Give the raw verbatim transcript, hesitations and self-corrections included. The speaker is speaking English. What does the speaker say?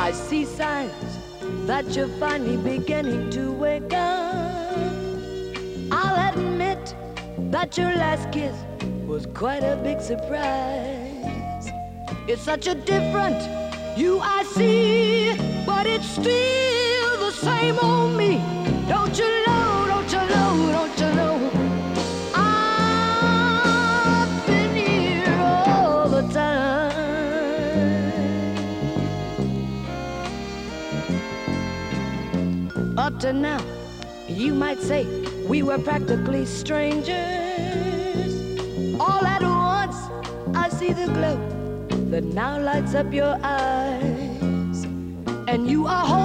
I see signs that you're finally beginning to wake up. I'll admit that your last kiss was quite a big surprise. It's such a different you I see, but it's still the same old me. Don't you know, don't you know, don't you know? I've been here all the time. Up to now, you might say we were practically strangers. All at once, I see the glow that now lights up your eyes, and you are